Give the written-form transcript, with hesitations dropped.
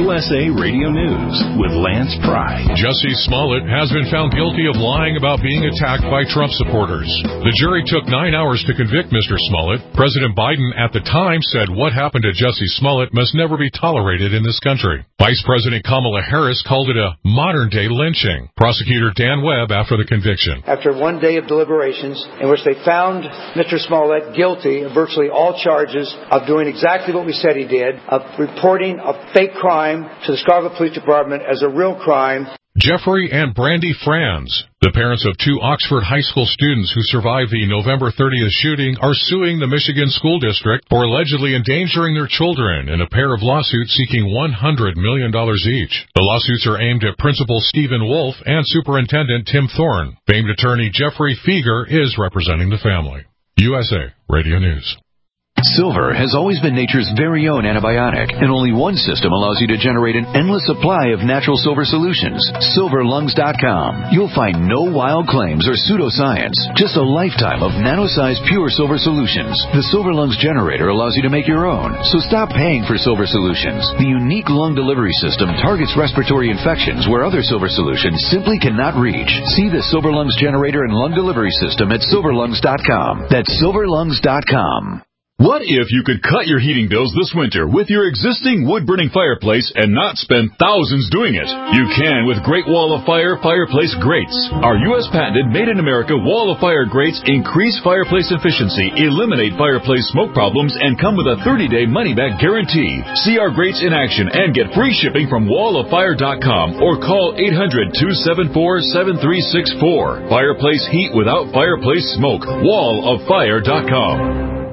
USA Radio News with Lance Pry. Jussie Smollett has been found guilty of lying about being attacked by Trump supporters. The jury took 9 hours to convict Mr. Smollett. President Biden at the time said what happened to Jussie Smollett must never be tolerated in this country. Vice President Kamala Harris called it a modern-day lynching. Prosecutor Dan Webb after the conviction. After 1 day of deliberations in which they found Mr. Smollett guilty of virtually all charges of doing exactly what we said he did, of reporting a fake crime to the Chicago Police Department as a real crime. Jeffrey and Brandy Franz, the parents of 2 Oxford high school students who survived the November 30th shooting, are suing the Michigan School District for allegedly endangering their children in a pair of lawsuits seeking $100 million each. The lawsuits are aimed at Principal Stephen Wolf and Superintendent Tim Thorne. Famed attorney Jeffrey Fieger is representing the family. USA Radio News. Silver has always been nature's very own antibiotic, and only one system allows you to generate an endless supply of natural silver solutions. SilverLungs.com. You'll find no wild claims or pseudoscience, just a lifetime of nano-sized pure silver solutions. The Silver Lungs generator allows you to make your own, so stop paying for silver solutions. The unique lung delivery system targets respiratory infections where other silver solutions simply cannot reach. See the Silver Lungs generator and lung delivery system at SilverLungs.com. That's SilverLungs.com. What if you could cut your heating bills this winter with your existing wood-burning fireplace and not spend thousands doing it? You can with Great Wall of Fire fireplace grates. Our U.S. patented made-in-America Wall of Fire grates increase fireplace efficiency, eliminate fireplace smoke problems, and come with a 30-day money-back guarantee. See our grates in action and get free shipping from walloffire.com or call 800-274-7364. Fireplace heat without fireplace smoke. Walloffire.com.